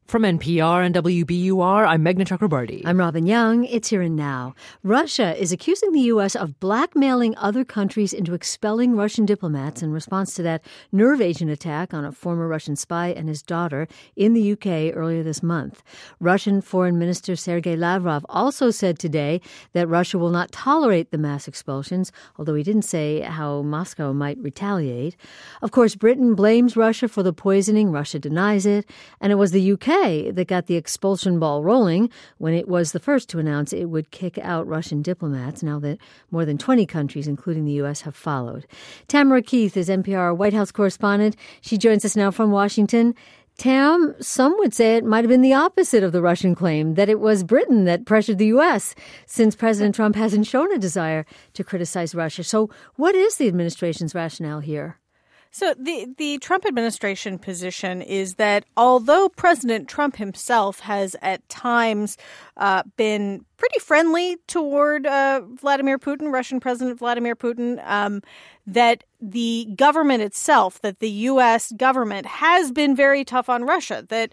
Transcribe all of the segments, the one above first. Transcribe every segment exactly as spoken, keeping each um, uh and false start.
From N P R and W B U R, I'm Meghna Chakrabarti. I'm Robin Young. It's Here and Now. Russia is accusing the U S of blackmailing other countries into expelling Russian diplomats in response to that nerve agent attack on a former Russian spy and his daughter in the U K earlier this month. Russian Foreign Minister Sergei Lavrov also said today that Russia will not tolerate the mass expulsions, although he didn't say how Moscow might retaliate. Of course, Britain blames Russia for the poisoning. Russia denies it. And it was the U K that got the expulsion ball rolling when it was the first to announce it would kick out Russian diplomats, now that more than twenty countries, including the U S, have followed. Tamara Keith is N P R White House correspondent. She joins us now from Washington. Tam, some would say it might have been the opposite of the Russian claim, that it was Britain that pressured the U S, since President Trump hasn't shown a desire to criticize Russia. So what is the administration's rationale here? So the, the Trump administration position is that although President Trump himself has at times uh, been pretty friendly toward uh, Vladimir Putin, Russian President Vladimir Putin, um, that the government itself, that the U S government has been very tough on Russia, that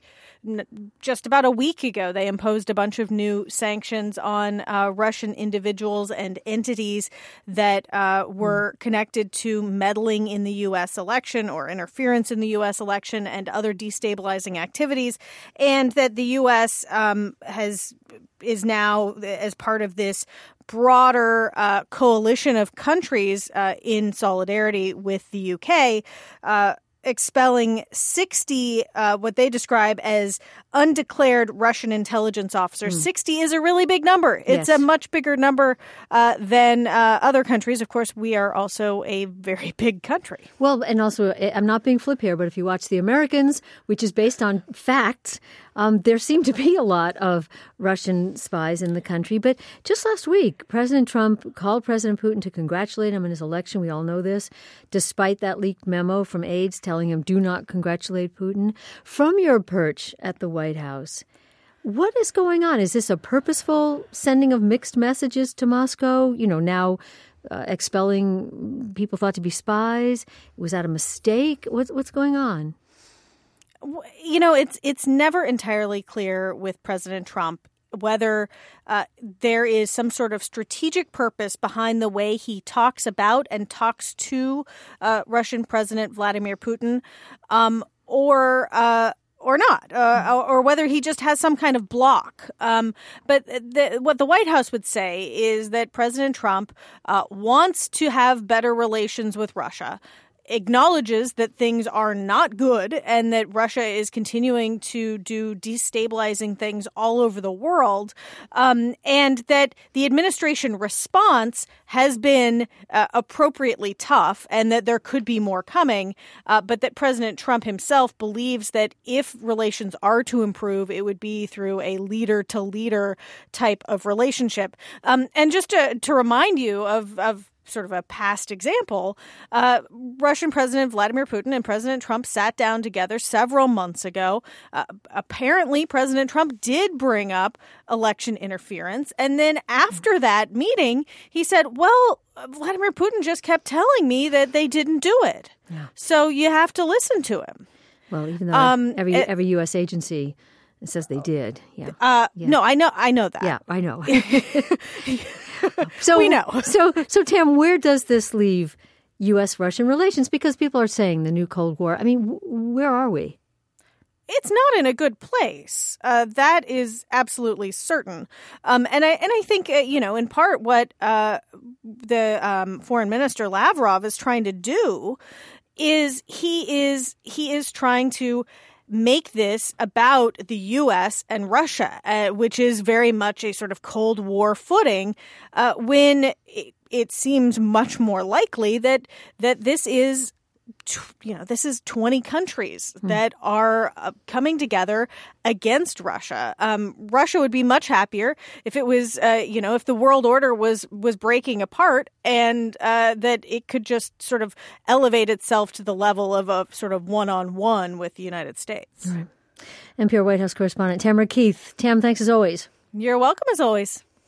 just about a week ago, they imposed a bunch of new sanctions on uh, Russian individuals and entities that uh, were connected to meddling in the U S election or interference in the U S election and other destabilizing activities, and that the U S um, has is now, as part of this broader uh, coalition of countries uh, in solidarity with the U K, uh, expelling sixty, uh, what they describe as undeclared Russian intelligence officers. Mm. sixty is a really big number. It's yes. a much bigger number uh, than uh, other countries. Of course, we are also a very big country. Well, and also, I'm not being flip here, but if you watch The Americans, which is based on facts, um, there seem to be a lot of Russian spies in the country. But just last week, President Trump called President Putin to congratulate him on his election. We all know this, despite that leaked memo from aides telling him, do not congratulate Putin. From your perch at the White House, what is going on? Is this a purposeful sending of mixed messages to Moscow? You know, now uh, expelling people thought to be spies? Was that a mistake? What's, what's going on? You know, it's it's never entirely clear with President Trump whether uh, there is some sort of strategic purpose behind the way he talks about and talks to uh, Russian President Vladimir Putin, um, or uh, or not, uh, or, or whether he just has some kind of block. Um, but the, what the White House would say is that President Trump uh, wants to have better relations with Russia, acknowledges that things are not good and that Russia is continuing to do destabilizing things all over the world, um, and that the administration response has been uh, appropriately tough and that there could be more coming, uh, but that President Trump himself believes that if relations are to improve, it would be through a leader-to-leader type of relationship. Um, and just to, to remind you of, of sort of a past example, uh, Russian President Vladimir Putin and President Trump sat down together several months ago. Uh, apparently, President Trump did bring up election interference. And then after that meeting, he said, well, Vladimir Putin just kept telling me that they didn't do it. Yeah. So you have to listen to him. Well, even though um, every it, every U S agency says they did. Yeah. Uh, yeah. No, I know. I know that. Yeah, I know. So we know. so, so Tam, where does this leave U S-Russian relations? Because people are saying the new Cold War. I mean, w- where are we? It's not in a good place. Uh, that is absolutely certain. Um, and I and I think, uh, you know, in part what uh, the um, Foreign Minister Lavrov is trying to do is he is he is trying to make this about the U S and Russia, uh, which is very much a sort of Cold War footing, uh, when it, it seems much more likely that that this is, you know, this is twenty countries mm. that are uh, coming together against Russia. Um, Russia would be much happier if it was, uh, you know, if the world order was was breaking apart and uh, that it could just sort of elevate itself to the level of a sort of one-on-one with the United States. Right. N P R White House correspondent Tamara Keith. Tam, thanks as always. You're welcome as always.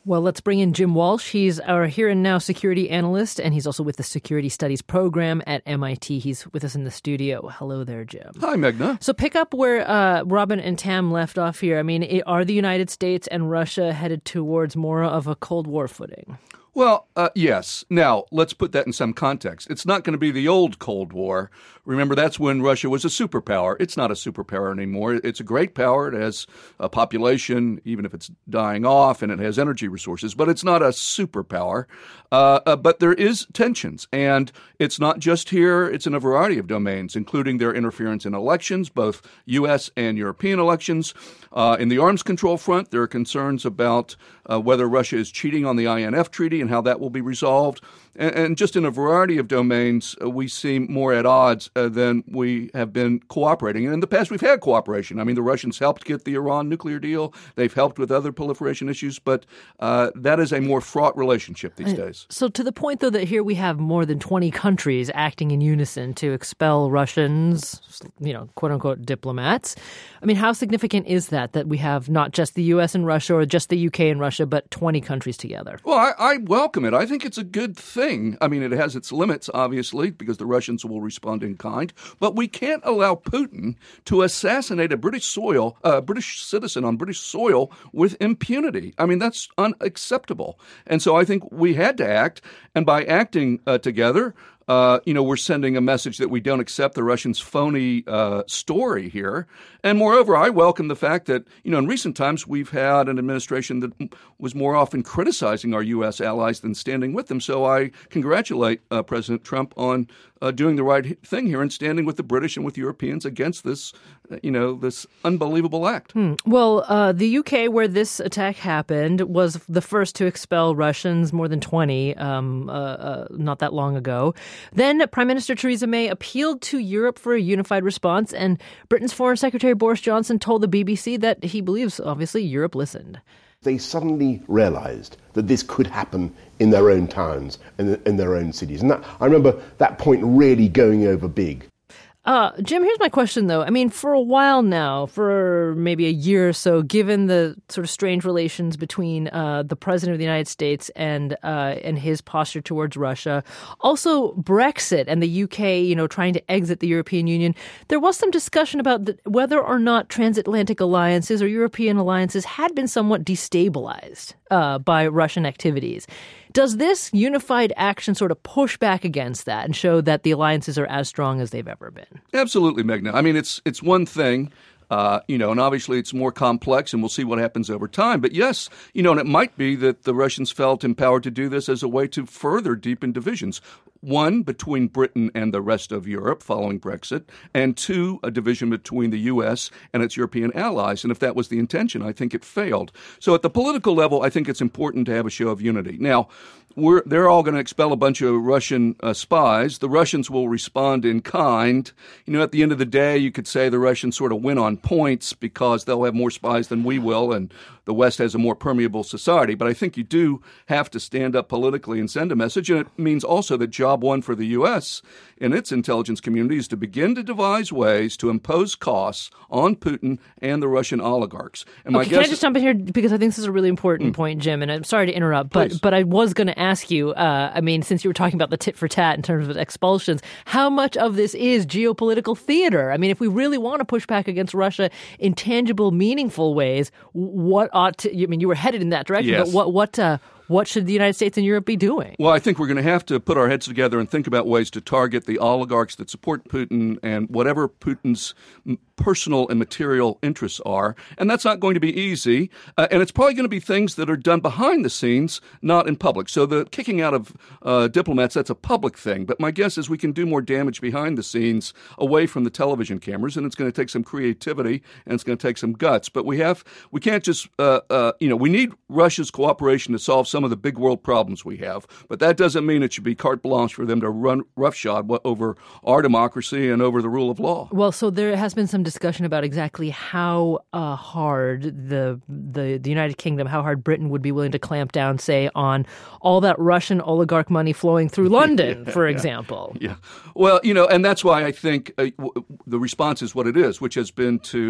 Well, let's bring in Jim Walsh. He's our Here and Now security analyst, and he's also with the Security Studies program at M I T. He's with us in the studio. Hello there, Jim. Hi, Meghna. So pick up where uh, Robin and Tam left off here. I mean, are the United States and Russia headed towards more of a Cold War footing? Well, uh, yes. Now, let's put that in some context. It's not going to be the old Cold War. Remember, that's when Russia was a superpower. It's not a superpower anymore. It's a great power. It has a population, even if it's dying off, and it has energy resources, but it's not a superpower. Uh, uh, but there is tensions, and it's not just here. It's in a variety of domains, including their interference in elections, both U S and European elections. Uh, in the arms control front, there are concerns about uh, whether Russia is cheating on the I N F treaty and how that will be resolved. And, and just in a variety of domains, uh, we seem more at odds uh, than we have been cooperating. And in the past, we've had cooperation. I mean, the Russians helped get the Iran nuclear deal. They've helped with other proliferation issues. But uh, that is a more fraught relationship these days. So to the point, though, that here we have more than twenty countries acting in unison to expel Russians, you know, quote unquote, diplomats. I mean, how significant is that, that we have not just the U S and Russia or just the U K and Russia, but twenty countries together? Well, I, I welcome it. I think it's a good thing. I mean, it has its limits, obviously, because the Russians will respond in kind. But we can't allow Putin to assassinate a British soil, a uh, British citizen on British soil with impunity. I mean, that's unacceptable. And so I think we had to act. And by acting uh, together, Uh, you know, we're sending a message that we don't accept the Russians' phony uh, story here. And moreover, I welcome the fact that, you know, in recent times we've had an administration that was more often criticizing our U S allies than standing with them. So I congratulate uh, President Trump on uh, doing the right thing here and standing with the British and with Europeans against this, uh, you know, this unbelievable act. Hmm. Well, uh, the U K, where this attack happened, was the first to expel Russians, more than twenty, um, uh, uh, not that long ago. Then Prime Minister Theresa May appealed to Europe for a unified response, and Britain's Foreign Secretary Boris Johnson told the B B C that he believes, obviously, Europe listened. They suddenly realised that this could happen in their own towns and in their own cities. And that, I remember that point really going over big. Uh, Jim, here's my question, though. I mean, for a while now, for maybe a year or so, given the sort of strange relations between uh, the president of the United States and uh, and his posture towards Russia, also Brexit and the U K, you know, trying to exit the European Union, there was some discussion about the, whether or not transatlantic alliances or European alliances had been somewhat destabilized uh, by Russian activities. Does this unified action sort of push back against that and show that the alliances are as strong as they've ever been? Absolutely, Meghna. I mean, it's it's one thing, uh, you know, and obviously it's more complex, and we'll see what happens over time. But yes, you know, and it might be that the Russians felt empowered to do this as a way to further deepen divisions. One, between Britain and the rest of Europe following Brexit, and two, a division between the U S and its European allies. And if that was the intention, I think it failed. So at the political level, I think it's important to have a show of unity. Now, we're, they're all going to expel a bunch of Russian uh, spies. The Russians will respond in kind. You know, at the end of the day, you could say the Russians sort of win on points because they'll have more spies than we will, and the West has a more permeable society. But I think you do have to stand up politically and send a message. And it means also that job one for the U S and its intelligence community is to begin to devise ways to impose costs on Putin and the Russian oligarchs. And my okay, guess can I just jump in here because I think this is a really important mm. point, Jim, and I'm sorry to interrupt, but Please. but I was going to ask you, uh, I mean, since you were talking about the tit for tat in terms of expulsions, how much of this is geopolitical theater? I mean, if we really want to push back against Russia in tangible, meaningful ways, what ought to, I mean, you were headed in that direction, yes. but what, what, uh, what should the United States and Europe be doing? Well, I think we're going to have to put our heads together and think about ways to target the oligarchs that support Putin and whatever Putin's personal and material interests are. And that's not going to be easy. Uh, and it's probably going to be things that are done behind the scenes, not in public. So the kicking out of uh, diplomats, that's a public thing. But my guess is we can do more damage behind the scenes away from the television cameras. And it's going to take some creativity and it's going to take some guts. But we have, we can't just, uh, uh, you know, we need Russia's cooperation to solve some of the big world problems we have. But that doesn't mean it should be carte blanche for them to run roughshod over our democracy and over the rule of law. Well, so there has been some discussion about exactly how uh, hard the, the the United Kingdom, how hard Britain would be willing to clamp down, say, on all that Russian oligarch money flowing through London, yeah, for yeah. example. Yeah. Well, you know, and that's why I think uh, w- the response is what it is, which has been to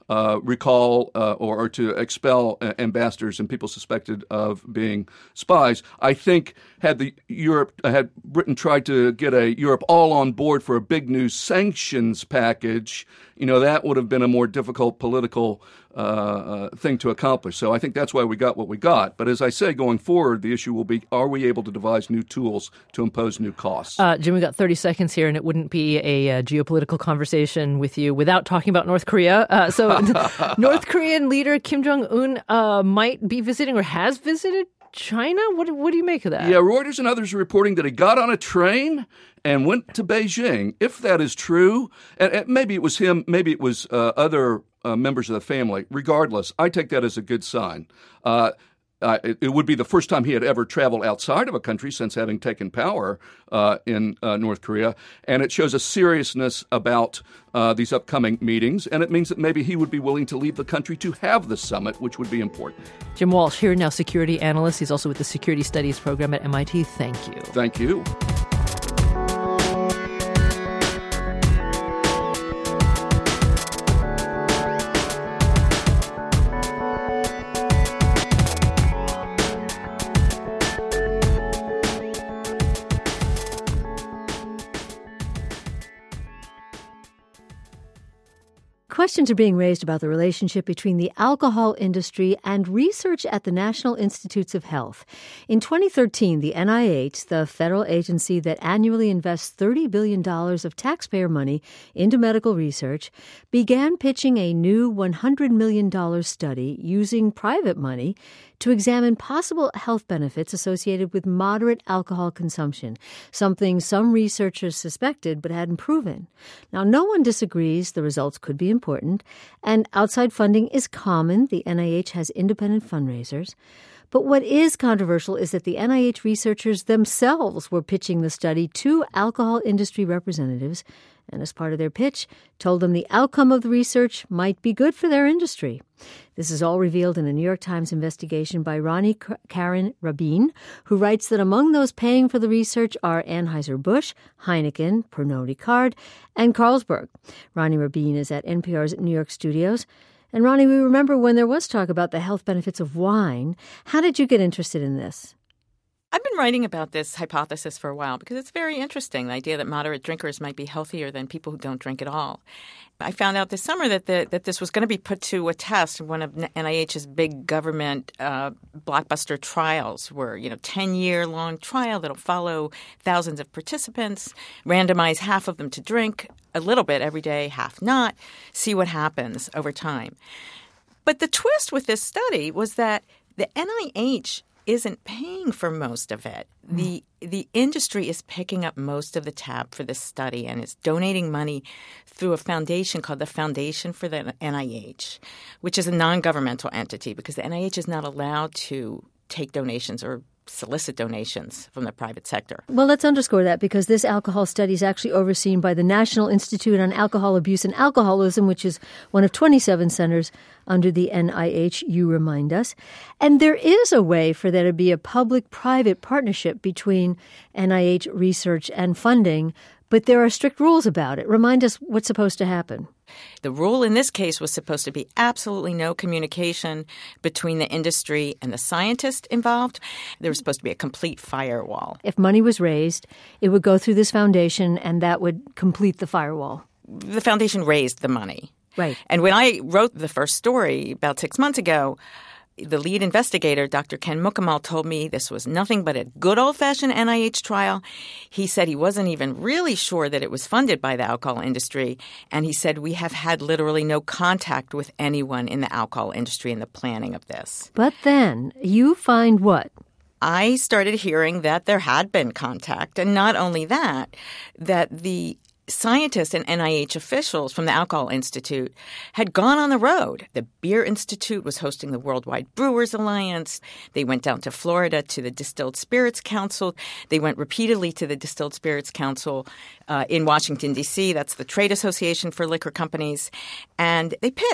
uh, recall uh, or, or to expel uh, ambassadors and people suspected of being spies. I think had the Europe had Britain tried to get a Europe all on board for a big new sanctions package, you know, that would have been a more difficult political uh, uh, thing to accomplish. So I think that's why we got what we got. But as I say, going forward, the issue will be, are we able to devise new tools to impose new costs? Uh, Jim, we got thirty seconds here, and it wouldn't be a, uh geopolitical conversation with you without talking about North Korea. Uh, so North Korean leader Kim Jong-un uh, might be visiting or has visited China? What, what do you make of that? Yeah, Reuters and others are reporting that he got on a train and went to Beijing. If that is true, and, and maybe it was him, maybe it was uh, other uh, members of the family. Regardless, I take that as a good sign. Uh, Uh, it, it would be the first time he had ever traveled outside of a country since having taken power uh, in uh, North Korea. And it shows a seriousness about uh, these upcoming meetings. And it means that maybe he would be willing to leave the country to have the summit, which would be important. Jim Walsh, here now security analyst. He's also with the Security Studies program at M I T. Thank you. Thank you. Questions are being raised about the relationship between the alcohol industry and research at the National Institutes of Health. In twenty thirteen, the N I H, the federal agency that annually invests thirty billion dollars of taxpayer money into medical research, began pitching a new one hundred million dollars study using private money to examine possible health benefits associated with moderate alcohol consumption, something some researchers suspected but hadn't proven. Now, no one disagrees the results could be important, and outside funding is common. The N I H has independent fundraisers. But what is controversial is that the N I H researchers themselves were pitching the study to alcohol industry representatives, and as part of their pitch, told them the outcome of the research might be good for their industry. This is all revealed in a New York Times investigation by Ronnie Karen Rabin, who writes that among those paying for the research are Anheuser-Busch, Heineken, Pernod Ricard, and Carlsberg. Ronnie Rabin is at N P R's New York studios. And Ronnie, we remember when there was talk about the health benefits of wine. How did you get interested in this? I've been writing about this hypothesis for a while because it's very interesting, the idea that moderate drinkers might be healthier than people who don't drink at all. I found out this summer that the, that this was going to be put to a test in one of N I H's big government uh, blockbuster trials, where, you know, ten-year-long trial that'll follow thousands of participants, randomize half of them to drink a little bit every day, half not, see what happens over time. But the twist with this study was that the N I H isn't paying for most of it. Mm. The the industry is picking up most of the tab for this study, and it's donating money through a foundation called the Foundation for the N I H, which is a non-governmental entity because the N I H is not allowed to take donations or solicit donations from the private sector. Well, let's underscore that because this alcohol study is actually overseen by the National Institute on Alcohol Abuse and Alcoholism, which is one of twenty-seven centers under the N I H, you remind us. And there is a way for there to be a public-private partnership between N I H research and funding, but there are strict rules about it. Remind us what's supposed to happen. The rule in this case was supposed to be absolutely no communication between the industry and the scientists involved. There was supposed to be a complete firewall. If money was raised, it would go through this foundation, and that would complete the firewall. The foundation raised the money. Right. And when I wrote the first story about six months ago, the lead investigator, Doctor Ken Mukamal, told me this was nothing but a good old-fashioned N I H trial. He said he wasn't even really sure that it was funded by the alcohol industry. And he said, we have had literally no contact with anyone in the alcohol industry in the planning of this. But then you find what? I started hearing that there had been contact. And not only that, that the scientists and N I H officials from the Alcohol Institute had gone on the road. The Beer Institute was hosting the Worldwide Brewers Alliance. They went down to Florida to the Distilled Spirits Council. They went repeatedly to the Distilled Spirits Council uh, in Washington, D C. That's the trade association for liquor companies. And they pitched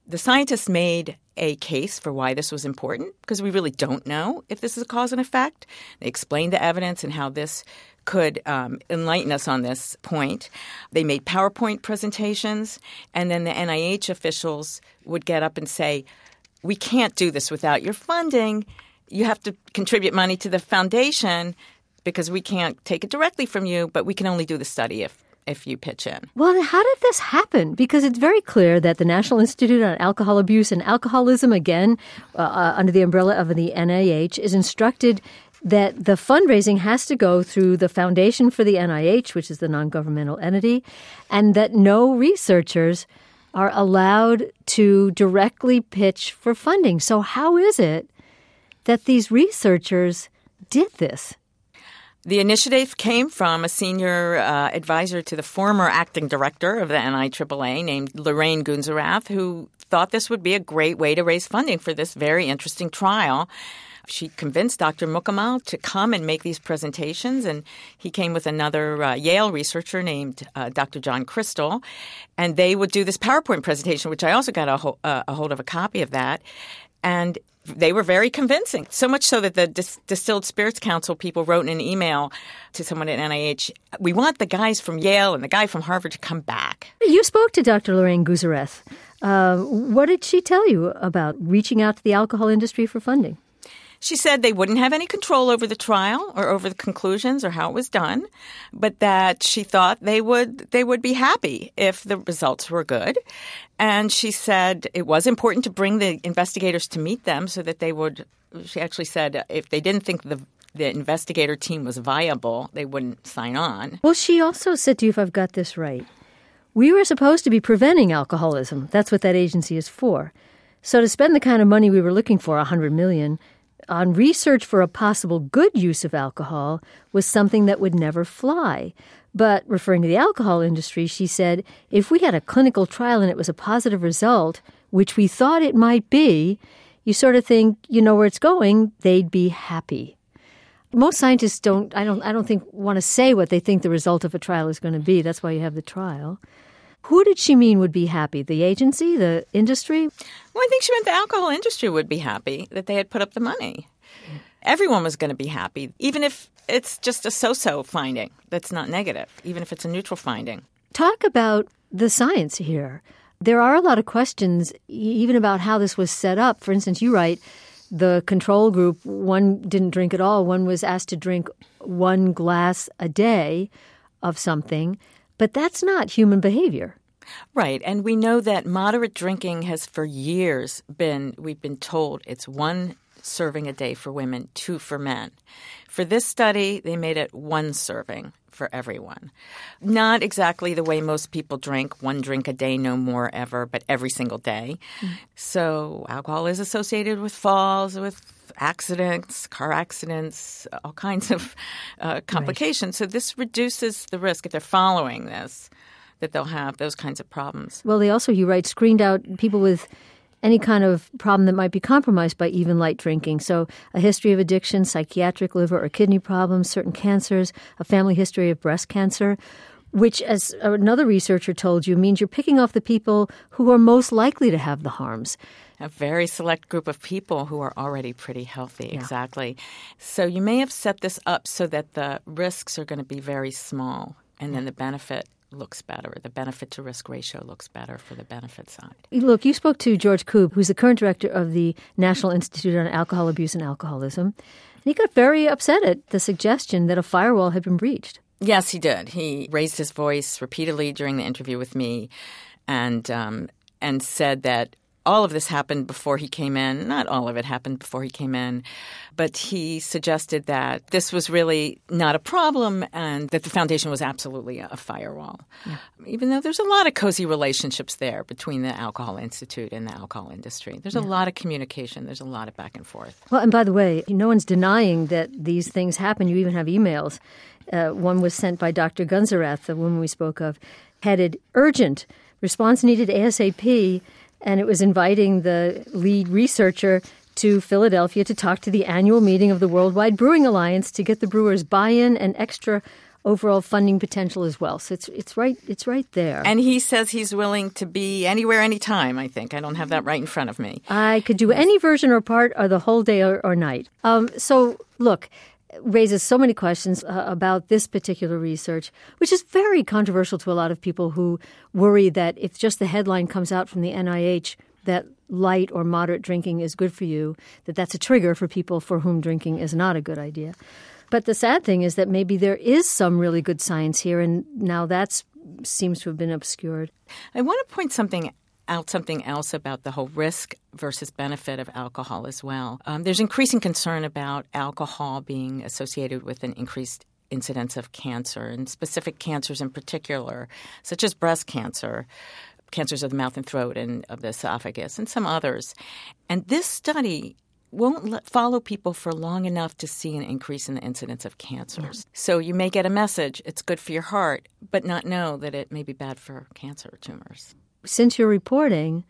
The scientists made a case for why this was important because we really don't know if this is a cause and effect. They explained the evidence and how this could um, enlighten us on this point. They made PowerPoint presentations, and then the N I H officials would get up and say, we can't do this without your funding. You have to contribute money to the foundation because we can't take it directly from you, but we can only do the study if if you pitch in. Well, how did this happen? Because it's very clear that the National Institute on Alcohol Abuse and Alcoholism, again, uh, uh, under the umbrella of the N I H, is instructed that the fundraising has to go through the Foundation for the N I H, which is the non-governmental entity, and that no researchers are allowed to directly pitch for funding. So how is it that these researchers did this? The initiative came from a senior uh, advisor to the former acting director of the N I A A A named Lorraine Gunzerath, who thought this would be a great way to raise funding for this very interesting trial. She convinced Doctor Mukamal to come and make these presentations, and he came with another uh, Yale researcher named uh, Doctor John Crystal, and they would do this PowerPoint presentation, which I also got a, ho- uh, a hold of a copy of that, and they were very convincing, so much so that the Dis- Distilled Spirits Council people wrote in an email to someone at N I H, we want the guys from Yale and the guy from Harvard to come back. You spoke to Doctor Lorraine Gunzerath. Uh, what did she tell you about reaching out to the alcohol industry for funding? She said they wouldn't have any control over the trial or over the conclusions or how it was done, but that she thought they would they would be happy if the results were good. And she said it was important to bring the investigators to meet them so that they would – she actually said if they didn't think the the investigator team was viable, they wouldn't sign on. Well, she also said to you, if I've got this right, we were supposed to be preventing alcoholism. That's what that agency is for. So to spend the kind of money we were looking for, one hundred million dollars, on research for a possible good use of alcohol was something that would never fly. But referring to the alcohol industry, she said, if we had a clinical trial and it was a positive result, which we thought it might be, you sort of think, you know where it's going, they'd be happy. Most scientists don't, I don't, I don't think, want to say what they think the result of a trial is going to be. That's why you have the trial. Who did she mean would be happy? The agency, the industry? Well, I think she meant the alcohol industry would be happy that they had put up the money. Everyone was going to be happy, even if it's just a so-so finding that's not negative, even if it's a neutral finding. Talk about the science here. There are a lot of questions even about how this was set up. For instance, you write the control group, one didn't drink at all. One was asked to drink one glass a day of something. But that's not human behavior. Right. And we know that moderate drinking has for years been, we've been told it's one serving a day for women, two for men. For this study, they made it one serving for everyone. Not exactly the way most people drink, one drink a day, no more ever, but every single day. Mm-hmm. So alcohol is associated with falls, with accidents, car accidents, all kinds of uh, complications. Right. So this reduces the risk if they're following this, that they'll have those kinds of problems. Well, they also, you write, screened out people with any kind of problem that might be compromised by even light drinking. So a history of addiction, psychiatric, liver or kidney problems, certain cancers, a family history of breast cancer, which, as another researcher told you, means you're picking off the people who are most likely to have the harms. A very select group of people who are already pretty healthy, yeah. Exactly. So you may have set this up so that the risks are going to be very small, and then the benefit looks better. The benefit to risk ratio looks better for the benefit side. Look, you spoke to George Koob, who's the current director of the National Institute on Alcohol Abuse and Alcoholism, and he got very upset at the suggestion that a firewall had been breached. Yes, he did. He raised his voice repeatedly during the interview with me and um, and said that all of this happened before he came in. Not all of it happened before he came in, but he suggested that this was really not a problem and that the foundation was absolutely a firewall, yeah. Even though there's a lot of cozy relationships there between the Alcohol Institute and the alcohol industry. There's yeah. a lot of communication. There's a lot of back and forth. Well, and by the way, no one's denying that these things happen. You even have emails. Uh, one was sent by Doctor Gunzerath, the woman we spoke of, headed urgent, response needed ASAP, and it was inviting the lead researcher to Philadelphia to talk to the annual meeting of the Worldwide Brewing Alliance to get the brewers' buy-in and extra overall funding potential as well. So it's it's right it's right there. And he says he's willing to be anywhere, anytime, I think. I don't have that right in front of me. I could do any version or part or the whole day or, or night. Um, so, look, raises so many questions uh, about this particular research, which is very controversial to a lot of people who worry that if just the headline comes out from the N I H that light or moderate drinking is good for you, that that's a trigger for people for whom drinking is not a good idea. But the sad thing is that maybe there is some really good science here, and now that seems to have been obscured. I want to point something out, something else about the whole risk versus benefit of alcohol as well. Um, there's increasing concern about alcohol being associated with an increased incidence of cancer, and specific cancers in particular, such as breast cancer, cancers of the mouth and throat and of the esophagus, and some others. And this study won't let, follow people for long enough to see an increase in the incidence of cancers. Yeah. So you may get a message, it's good for your heart, but not know that it may be bad for cancer tumors. Since you're reporting,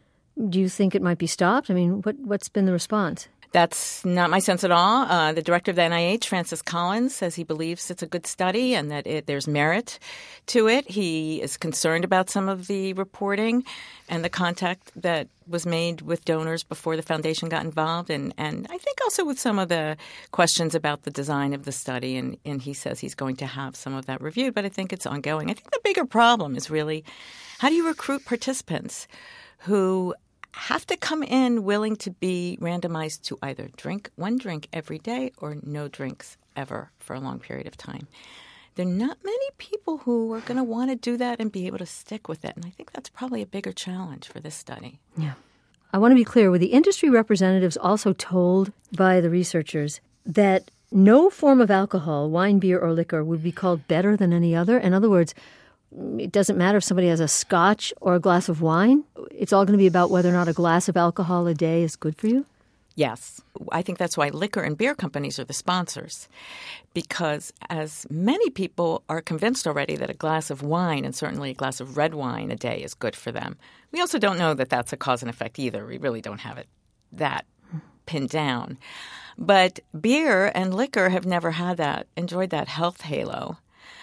do you think it might be stopped? I mean, what, what's been the response? That's not my sense at all. Uh, the director of the N I H, Francis Collins, says he believes it's a good study and that it, there's merit to it. He is concerned about some of the reporting and the contact that was made with donors before the foundation got involved, and, and I think also with some of the questions about the design of the study, and, and he says he's going to have some of that reviewed, but I think it's ongoing. I think the bigger problem is really how do you recruit participants who have to come in willing to be randomized to either drink one drink every day or no drinks ever for a long period of time. There are not many people who are going to want to do that and be able to stick with it. And I think that's probably a bigger challenge for this study. Yeah. I want to be clear. Were the industry representatives also told by the researchers that no form of alcohol, wine, beer, or liquor, would be called better than any other? In other words, it doesn't matter if somebody has a scotch or a glass of wine. It's all going to be about whether or not a glass of alcohol a day is good for you? Yes. I think that's why liquor and beer companies are the sponsors, because as many people are convinced already that a glass of wine, and certainly a glass of red wine a day, is good for them. We also don't know that that's a cause and effect either. We really don't have it that pinned down. But beer and liquor have never had that, enjoyed that health halo.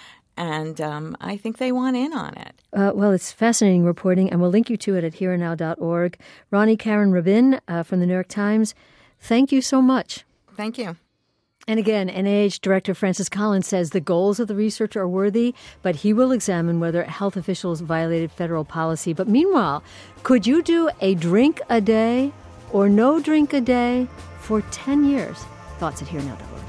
And um, I think they want in on it. Uh, well, it's fascinating reporting, and we'll link you to it at here and now dot org. Roni Caryn-Rabin uh, from the New York Times, thank you so much. Thank you. And again, N I H Director Francis Collins says the goals of the research are worthy, but he will examine whether health officials violated federal policy. But meanwhile, could you do a drink a day or no drink a day for ten years? Thoughts at here now dot org.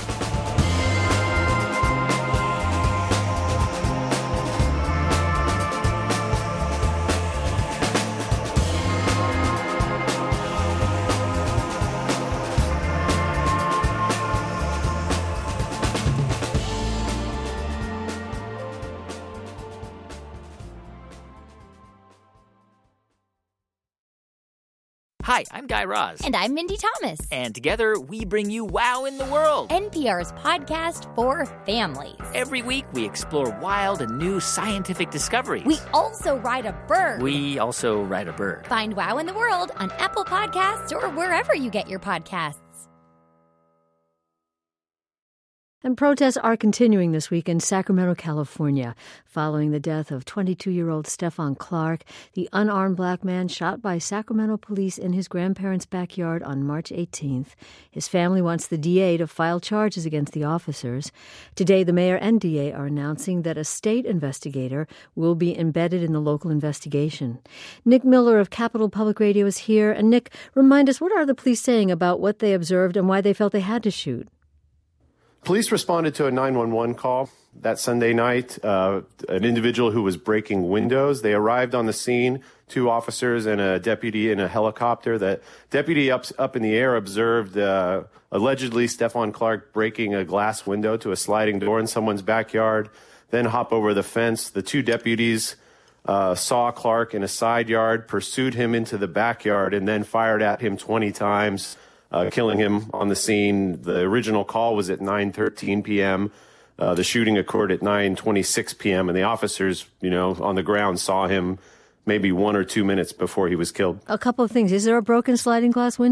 Hi, I'm Guy Raz. And I'm Mindy Thomas. And together, we bring you Wow in the World, N P R's podcast for families. Every week, we explore wild and new scientific discoveries. We also ride a bird. We also ride a bird. Find Wow in the World on Apple Podcasts or wherever you get your podcasts. And protests are continuing this week in Sacramento, California, following the death of twenty-two-year-old Stephon Clark, the unarmed black man shot by Sacramento police in his grandparents' backyard on March eighteenth. His family wants the D A to file charges against the officers. Today, the mayor and D A are announcing that a state investigator will be embedded in the local investigation. Nick Miller of Capital Public Radio is here. And Nick, remind us, what are the police saying about what they observed and why they felt they had to shoot? Police responded to a nine one one call that Sunday night, uh, an individual who was breaking windows. They arrived on the scene, two officers and a deputy in a helicopter. The deputy up, up in the air observed uh, allegedly Stephon Clark breaking a glass window to a sliding door in someone's backyard, then hop over the fence. The two deputies uh, saw Clark in a side yard, pursued him into the backyard, and then fired at him twenty times. Uh, killing him on the scene. The original call was at nine thirteen p.m. Uh, the shooting occurred at nine twenty-six p.m. and the officers, you know, on the ground saw him maybe one or two minutes before he was killed. A couple of things. Is there a broken sliding glass window?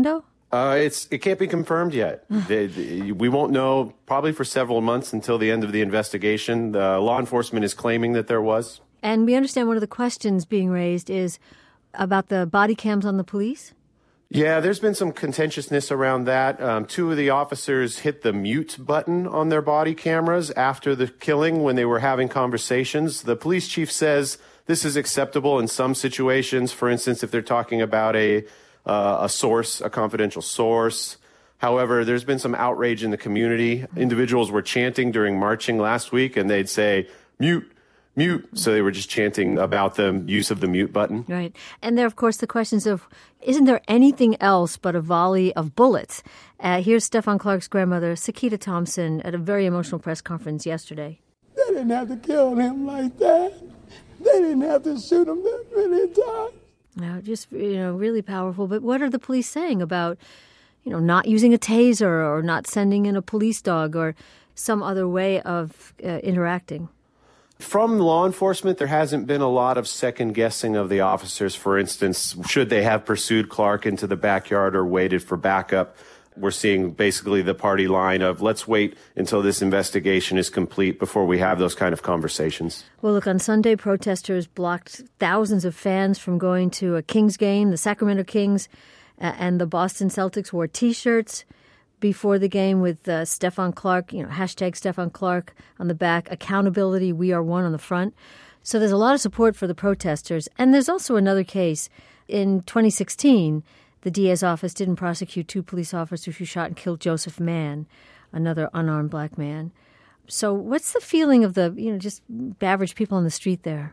Uh, it's it can't be confirmed yet. they, they, we won't know probably for several months until the end of the investigation. The law enforcement is claiming that there was. And we understand one of the questions being raised is about the body cams on the police? Yeah, there's been some contentiousness around that. Um, two of the officers hit the mute button on their body cameras after the killing when they were having conversations. The police chief says this is acceptable in some situations. For instance, if they're talking about a uh, a source, a confidential source. However, there's been some outrage in the community. Individuals were chanting during marching last week, and they'd say, mute, mute. So they were just chanting about the use of the mute button. Right. And there, of course, the questions of, isn't there anything else but a volley of bullets? Uh, here's Stephon Clark's grandmother, Sakita Thompson, at a very emotional press conference yesterday. They didn't have to kill him like that. They didn't have to shoot him that many times. Now, just, you know, really powerful. But what are the police saying about, you know, not using a taser or not sending in a police dog or some other way of uh, interacting? From law enforcement, there hasn't been a lot of second guessing of the officers. For instance, should they have pursued Clark into the backyard or waited for backup? We're seeing basically the party line of let's wait until this investigation is complete before we have those kind of conversations. Well, look, on Sunday, protesters blocked thousands of fans from going to a Kings game. The Sacramento Kings uh, and the Boston Celtics wore T-shirts before the game with uh, Stephon Clark, you know, hashtag Stephon Clark on the back, accountability, we are one on the front. So there's a lot of support for the protesters. And there's also another case. In twenty sixteen, the D A's office didn't prosecute two police officers who shot and killed Joseph Mann, another unarmed black man. So what's the feeling of the, you know, just average people on the street there?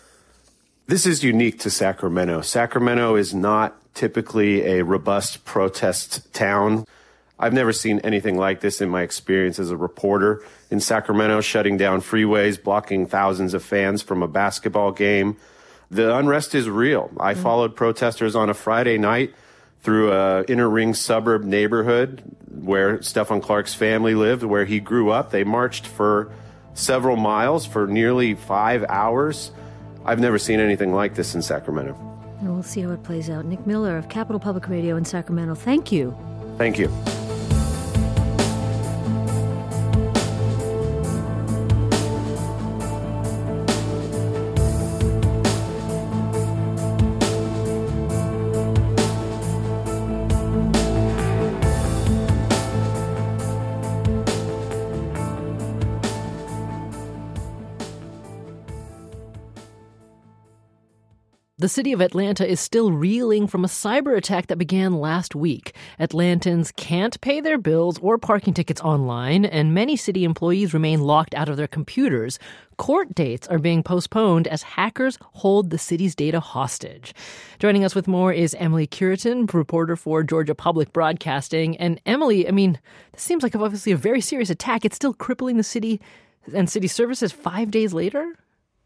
This is unique to Sacramento. Sacramento is not typically a robust protest town. I've never seen anything like this in my experience as a reporter in Sacramento, shutting down freeways, blocking thousands of fans from a basketball game. The unrest is real. I mm-hmm. followed protesters on a Friday night through a inner ring suburb neighborhood where Stephon Clark's family lived, where he grew up. They marched for several miles for nearly five hours. I've never seen anything like this in Sacramento. And we'll see how it plays out. Nick Miller of Capital Public Radio in Sacramento, thank you. Thank you. The city of Atlanta is still reeling from a cyber attack that began last week. Atlantans can't pay their bills or parking tickets online, and many city employees remain locked out of their computers. Court dates are being postponed as hackers hold the city's data hostage. Joining us with more is Emily Curitan, reporter for Georgia Public Broadcasting. And Emily, I mean, this seems like obviously a very serious attack. It's still crippling the city and city services five days later?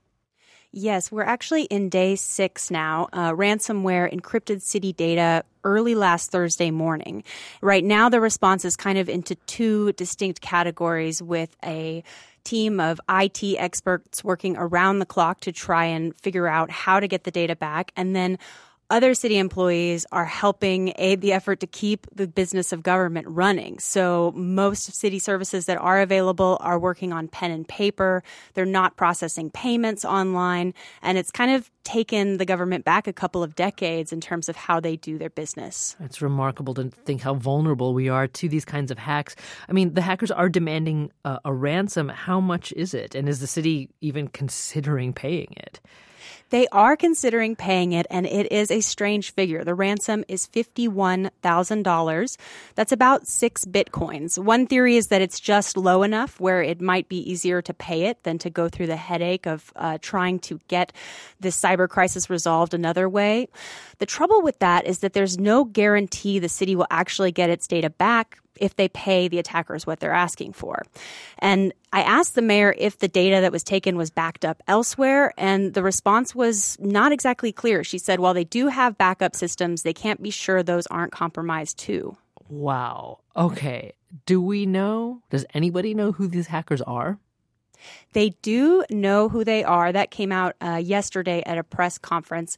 Yes, we're actually in day six now. Uh, ransomware encrypted city data early last Thursday morning. Right now, the response is kind of into two distinct categories, with a team of I T experts working around the clock to try and figure out how to get the data back. And then other city employees are helping aid the effort to keep the business of government running. So most city services that are available are working on pen and paper. They're not processing payments online. And it's kind of taken the government back a couple of decades in terms of how they do their business. It's remarkable to think how vulnerable we are to these kinds of hacks. I mean, the hackers are demanding a, a ransom. How much is it? And is the city even considering paying it? They are considering paying it, and it is a strange figure. The ransom is fifty-one thousand dollars. That's about six bitcoins. One theory is that it's just low enough where it might be easier to pay it than to go through the headache of uh, trying to get this cyber crisis resolved another way. The trouble with that is that there's no guarantee the city will actually get its data back if they pay the attackers what they're asking for. And I asked the mayor if the data that was taken was backed up elsewhere, and the response was not exactly clear. She said, while they do have backup systems, they can't be sure those aren't compromised too. Wow. Okay. Do we know, does anybody know who these hackers are? They do know who they are. That came out uh, yesterday at a press conference.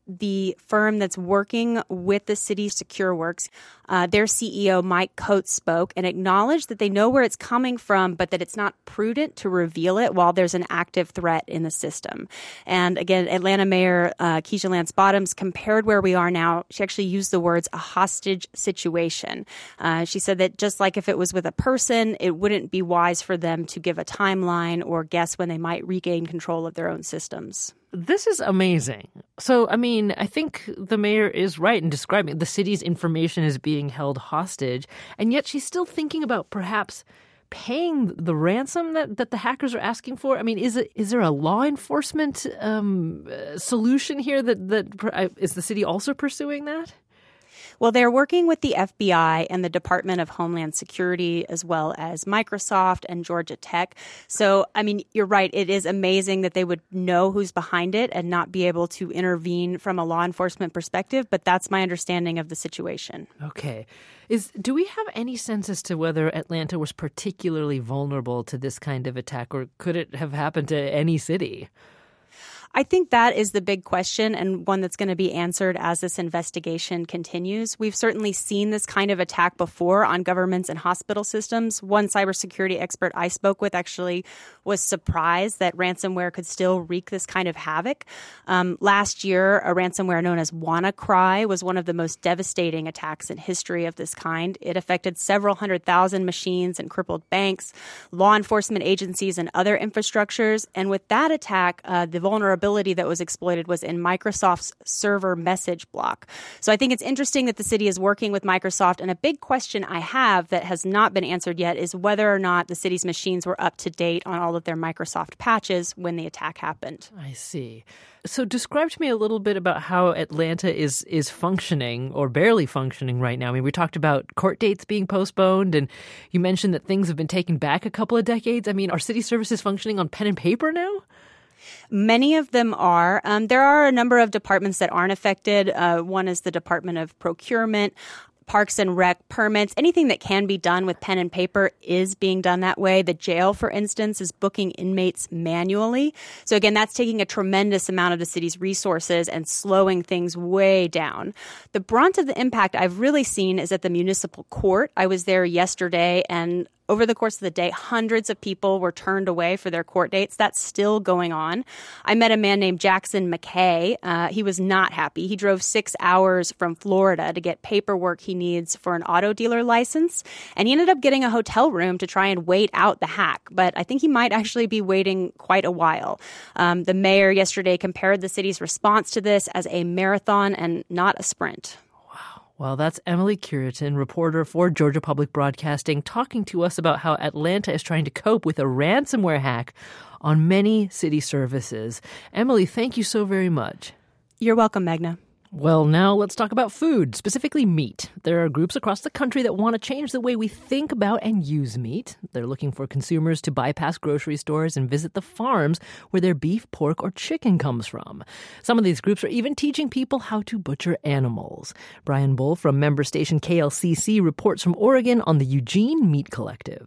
the firm that's working with the city, SecureWorks, uh, their C E O, Mike Coates, spoke and acknowledged that they know where it's coming from, but that it's not prudent to reveal it while there's an active threat in the system. And again, Atlanta Mayor uh, Keisha Lance Bottoms compared where we are now. She actually used the words a hostage situation. Uh, she said that just like if it was with a person, it wouldn't be wise for them to give a timeline or guess when they might regain control of their own systems. This is amazing. So, I mean, I think the mayor is right in describing the city's information as being held hostage, and yet she's still thinking about perhaps paying the ransom that, that the hackers are asking for. I mean, is it is there a law enforcement um, solution here that, that is the city also pursuing that? Well, they're working with the F B I and the Department of Homeland Security, as well as Microsoft and Georgia Tech. So, I mean, you're right. It is amazing that they would know who's behind it and not be able to intervene from a law enforcement perspective. But that's my understanding of the situation. Okay. Is do we have any sense as to whether Atlanta was particularly vulnerable to this kind of attack, or could it have happened to any city? I think that is the big question, and one that's going to be answered as this investigation continues. We've certainly seen this kind of attack before on governments and hospital systems. One cybersecurity expert I spoke with actually was surprised that ransomware could still wreak this kind of havoc. Um, last year, a ransomware known as WannaCry was one of the most devastating attacks in history of this kind. It affected several hundred thousand machines and crippled banks, law enforcement agencies, and other infrastructures. And with that attack, uh, the vulnerability that was exploited was in Microsoft's server message block. So I think it's interesting that the city is working with Microsoft. And a big question I have that has not been answered yet is whether or not the city's machines were up to date on all of their Microsoft patches when the attack happened. I see. So describe to me a little bit about how Atlanta is is functioning, or barely functioning right now. I mean, we talked about court dates being postponed, and you mentioned that things have been taken back a couple of decades. I mean, are city services functioning on pen and paper now? Many of them are. Um, there are a number of departments that aren't affected. Uh, one is the Department of Procurement. Parks and Rec permits, anything that can be done with pen and paper is being done that way. The jail, for instance, is booking inmates manually. So again, that's taking a tremendous amount of the city's resources and slowing things way down. The brunt of the impact I've really seen is at the municipal court. I was there yesterday, and over the course of the day, hundreds of people were turned away for their court dates. That's still going on. I met a man named Jackson McKay. Uh, he was not happy. He drove six hours from Florida to get paperwork he needs for an auto dealer license, and he ended up getting a hotel room to try and wait out the hack. But I think he might actually be waiting quite a while. Um, the mayor yesterday compared the city's response to this as a marathon and not a sprint. Well, that's Emily Curitin, reporter for Georgia Public Broadcasting, talking to us about how Atlanta is trying to cope with a ransomware hack on many city services. Emily, thank you so very much. You're welcome, Magna. Well, now let's talk about food, specifically meat. There are groups across the country that want to change the way we think about and use meat. They're looking for consumers to bypass grocery stores and visit the farms where their beef, pork, or chicken comes from. Some of these groups are even teaching people how to butcher animals. Brian Bull from member station K L C C reports from Oregon on the Eugene Meat Collective.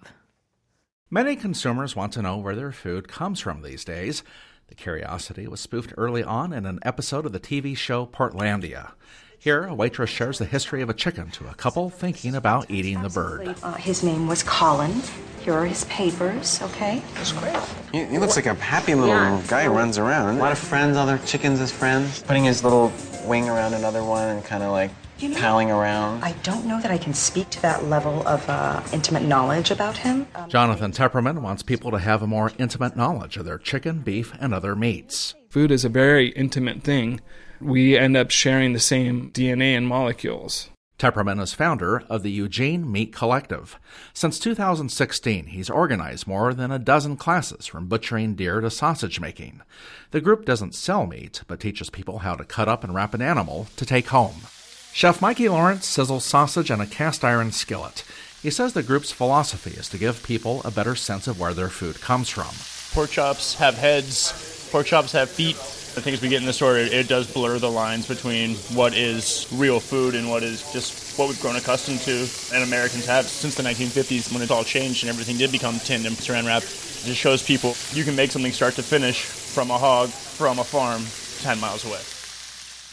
Many consumers want to know where their food comes from these days. The curiosity was spoofed early on in an episode of the T V show Portlandia. Here, a waitress shares the history of a chicken to a couple thinking about eating the bird. Uh, his name was Colin. Here are his papers, okay? That's great. He, he looks like a happy little yeah, guy who runs around. A lot of friends, other chickens as friends. Putting his little wing around another one and kind of like you know, palling around. I don't know that I can speak to that level of uh, intimate knowledge about him. Um, Jonathan Tepperman wants people to have a more intimate knowledge of their chicken, beef, and other meats. Food is a very intimate thing. We end up sharing the same D N A and molecules. Tepperman is founder of the Eugene Meat Collective. Since two thousand sixteen, he's organized more than a dozen classes from butchering deer to sausage making. The group doesn't sell meat, but teaches people how to cut up and wrap an animal to take home. Chef Mikey Lawrence sizzles sausage in a cast-iron skillet. He says the group's philosophy is to give people a better sense of where their food comes from. Pork chops have heads, pork chops have feet. I think as we get in the store, it, it does blur the lines between what is real food and what is just what we've grown accustomed to and Americans have since the nineteen fifties when it all changed and everything did become tinned and saran wrapped. It just shows people you can make something start to finish from a hog, from a farm, ten miles away.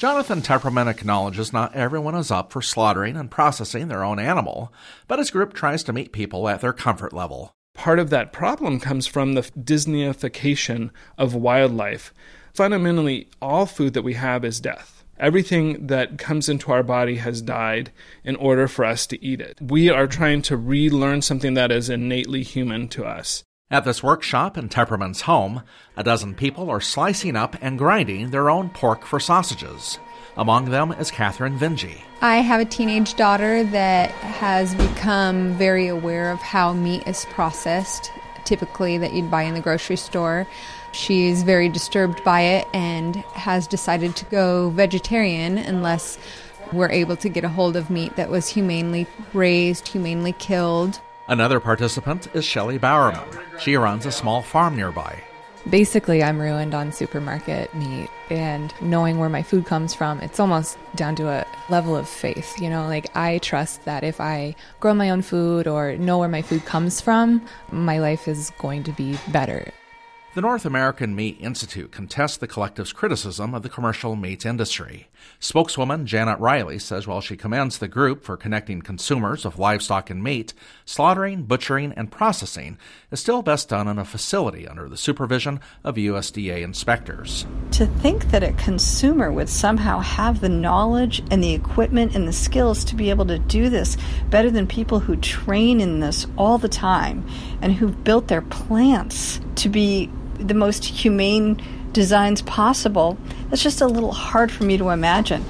Jonathan Tepperman acknowledges not everyone is up for slaughtering and processing their own animal, but his group tries to meet people at their comfort level. Part of that problem comes from the Disneyification of wildlife. Fundamentally, all food that we have is death. Everything that comes into our body has died in order for us to eat it. We are trying to relearn something that is innately human to us. At this workshop in Tepperman's home, a dozen people are slicing up and grinding their own pork for sausages. Among them is Catherine Vinge. I have a teenage daughter that has become very aware of how meat is processed, typically that you'd buy in the grocery store. She is very disturbed by it and has decided to go vegetarian unless we're able to get a hold of meat that was humanely raised, humanely killed. Another participant is Shelley Bowerman. She runs a small farm nearby. Basically, I'm ruined on supermarket meat, and knowing where my food comes from, it's almost down to a level of faith. You know, like I trust that if I grow my own food or know where my food comes from, my life is going to be better. The North American Meat Institute contests the collective's criticism of the commercial meat industry. Spokeswoman Janet Riley says while she commends the group for connecting consumers of livestock and meat, slaughtering, butchering, and processing is still best done in a facility under the supervision of U S D A inspectors. To think that a consumer would somehow have the knowledge and the equipment and the skills to be able to do this better than people who train in this all the time and who've built their plants to be the most humane designs possible, that's just a little hard for me to imagine.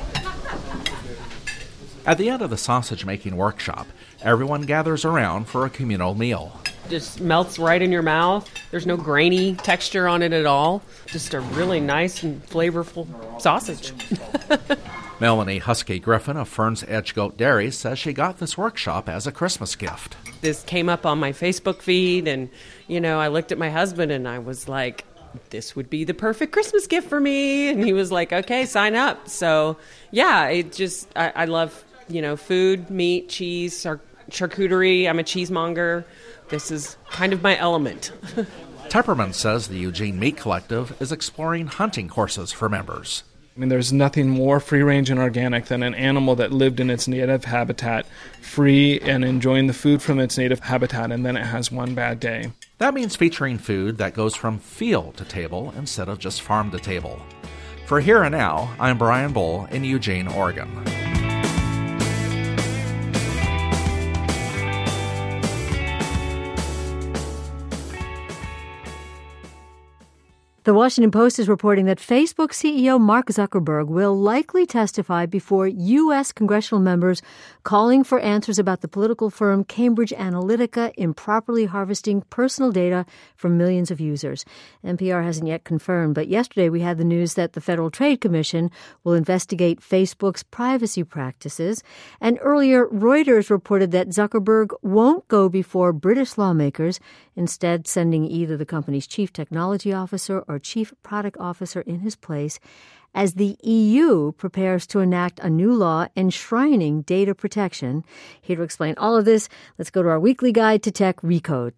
At the end of the sausage-making workshop, everyone gathers around for a communal meal. Just melts right in your mouth. There's no grainy texture on it at all. Just a really nice and flavorful sausage. Melanie Husky Griffin of Fern's Edge Goat Dairy says she got this workshop as a Christmas gift. This came up on my Facebook feed, and, you know, I looked at my husband and I was like, this would be the perfect Christmas gift for me. And he was like, okay, sign up. So, yeah, it just, I, I love, you know, food, meat, cheese, char- charcuterie. I'm a cheesemonger. This is kind of my element. Tepperman says the Eugene Meat Collective is exploring hunting courses for members. I mean, there's nothing more free-range and organic than an animal that lived in its native habitat, free and enjoying the food from its native habitat, and then it has one bad day. That means featuring food that goes from field to table instead of just farm to table. For Here and Now, I'm Brian Bull in Eugene, Oregon. The Washington Post is reporting that Facebook C E O Mark Zuckerberg will likely testify before U S congressional members calling for answers about the political firm Cambridge Analytica improperly harvesting personal data from millions of users. N P R hasn't yet confirmed, but yesterday we had the news that the Federal Trade Commission will investigate Facebook's privacy practices. And earlier, Reuters reported that Zuckerberg won't go before British lawmakers, instead sending either the company's chief technology officer or chief product officer in his place, as the E U prepares to enact a new law enshrining data protection. Here to explain all of this, let's go to our weekly guide to tech, Recode.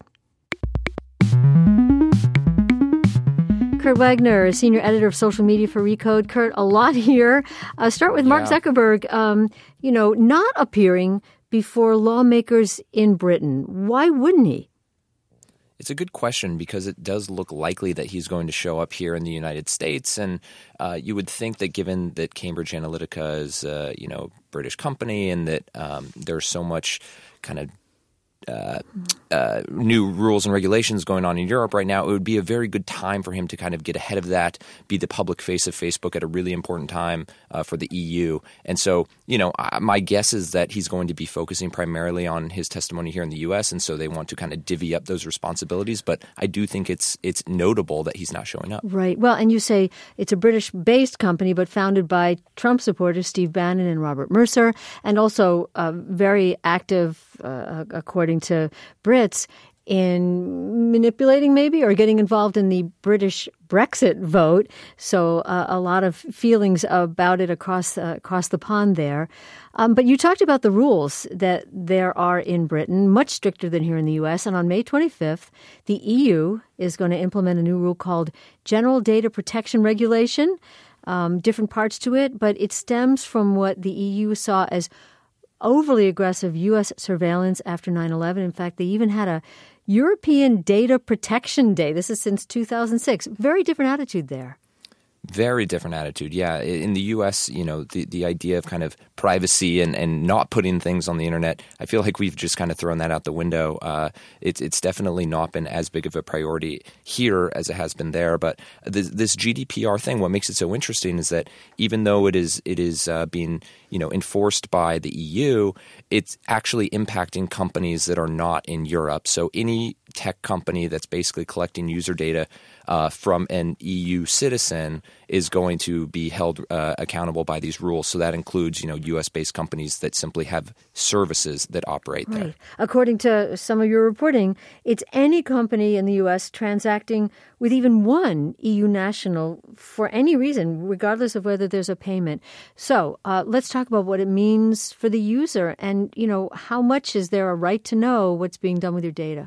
Kurt Wagner, senior editor of social media for Recode. Kurt, a lot here. Uh, start with Mark yeah. Zuckerberg, um, you know, not appearing before lawmakers in Britain. Why wouldn't he? It's a good question because it does look likely that he's going to show up here in the United States. And uh, you would think that given that Cambridge Analytica is a you know, British company and that um, there's so much kind of Uh, uh, new rules and regulations going on in Europe right now, it would be a very good time for him to kind of get ahead of that, be the public face of Facebook at a really important time uh, for the E U. And so, you know, I, my guess is that he's going to be focusing primarily on his testimony here in the U S, and so they want to kind of divvy up those responsibilities. But I do think it's it's notable that he's not showing up. Right. Well, and you say it's a British-based company, but founded by Trump supporters Steve Bannon and Robert Mercer, and also uh, very active, uh, according to Brits, in manipulating maybe or getting involved in the British Brexit vote. So uh, a lot of feelings about it across uh, across the pond there. Um, but you talked about the rules that there are in Britain, much stricter than here in the U S. And on May twenty-fifth, the E U is going to implement a new rule called General Data Protection Regulation. um, different parts to it, but it stems from what the E U saw as overly aggressive U S surveillance after nine eleven. In fact, they even had a European Data Protection Day. This is since two thousand six. Very different attitude there. Very different attitude. Yeah. In the U S, you know, the, the idea of kind of privacy and, and not putting things on the internet, I feel like we've just kind of thrown that out the window. Uh, it's it's definitely not been as big of a priority here as it has been there. But this, this G D P R thing, what makes it so interesting is that even though it is it is uh, being, you know, enforced by the E U, it's actually impacting companies that are not in Europe. So any tech company that's basically collecting user data uh, from an E U citizen is going to be held uh, accountable by these rules. So that includes, you know, U S-based companies that simply have services that operate right. there. According to some of your reporting, it's any company in the U S transacting with even one E U national for any reason, regardless of whether there's a payment. So uh, let's talk about what it means for the user and, you know, how much is there a right to know what's being done with your data?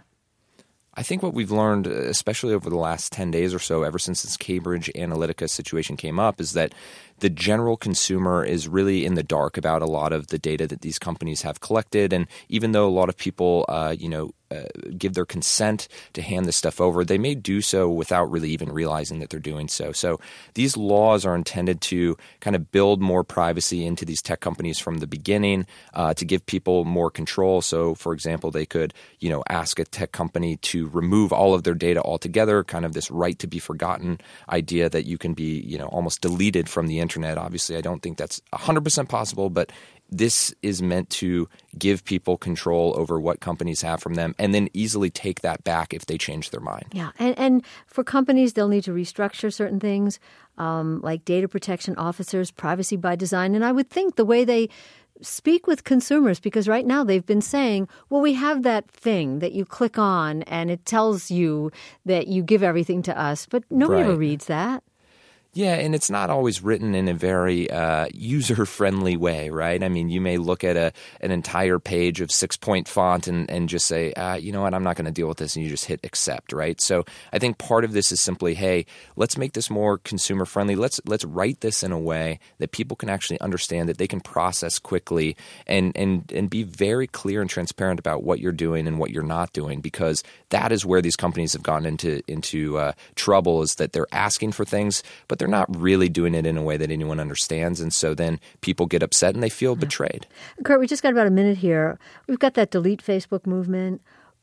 I think what we've learned, especially over the last ten days or so, ever since this Cambridge Analytica situation came up, is that the general consumer is really in the dark about a lot of the data that these companies have collected. And even though a lot of people, uh, you know, uh, give their consent to hand this stuff over, they may do so without really even realizing that they're doing so. So these laws are intended to kind of build more privacy into these tech companies from the beginning, uh, to give people more control. So, for example, they could, you know, ask a tech company to remove all of their data altogether, kind of this right to be forgotten idea that you can be, you know, almost deleted from the internet. Obviously, I don't think that's one hundred percent possible, but this is meant to give people control over what companies have from them and then easily take that back if they change their mind. Yeah, and, and for companies, they'll need to restructure certain things um, like data protection officers, privacy by design. And I would think the way they speak with consumers, because right now they've been saying, well, we have that thing that you click on and it tells you that you give everything to us, but nobody Right. ever reads that. Yeah, and it's not always written in a very uh, user-friendly way, right? I mean, you may look at a an entire page of six-point font and, and just say, uh, you know what, I'm not going to deal with this, and you just hit accept, right? So I think part of this is simply, hey, let's make this more consumer-friendly. Let's let's write this in a way that people can actually understand, that they can process quickly, and and and be very clear and transparent about what you're doing and what you're not doing, because that is where these companies have gone into into uh, trouble, is that they're asking for things, but they're not really doing it in a way that anyone understands. And so then people get upset and they feel betrayed. Kurt, we just got about a minute here. We've got that delete Facebook movement,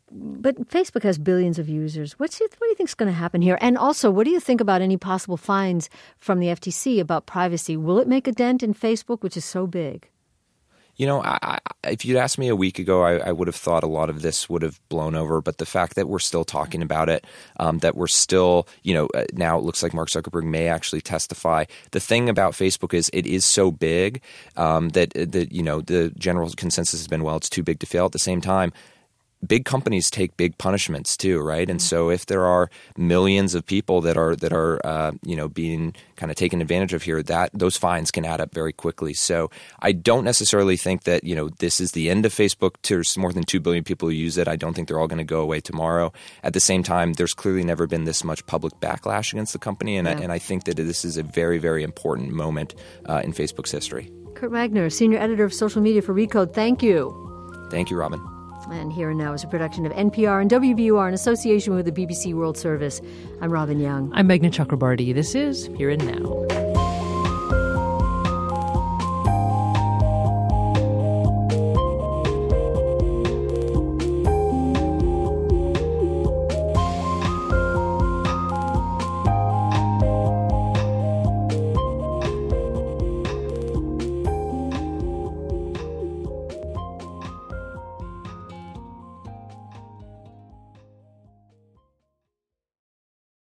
but Facebook has billions of users. What's your, what do you think is going to happen here? And also, what do you think about any possible fines from the F T C about privacy? Will it make a dent in Facebook, which is so big? You know, I, I, if you'd asked me a week ago, I, I would have thought a lot of this would have blown over. But the fact that we're still talking about it, um, that we're still, you know, uh, now it looks like Mark Zuckerberg may actually testify. The thing about Facebook is it is so big um, that, that, you know, the general consensus has been, well, it's too big to fail. At the same time, big companies take big punishments too, right? And so if there are millions of people that are that are uh, you know being kind of taken advantage of here, that those fines can add up very quickly. So I don't necessarily think that you know this is the end of Facebook. There's more than two billion people who use it. I don't think they're all going to go away tomorrow. At the same time, there's clearly never been this much public backlash against the company, and, Yeah. I, and I think that this is a very, very important moment uh, in Facebook's history. Kurt Wagner, Senior Editor of Social Media for Recode, thank you. Thank you, Robin. And Here and Now is a production of N P R and W V U R in association with the B B C World Service. I'm Robin Young. I'm Meghna Chakrabarti. This is Here and Now.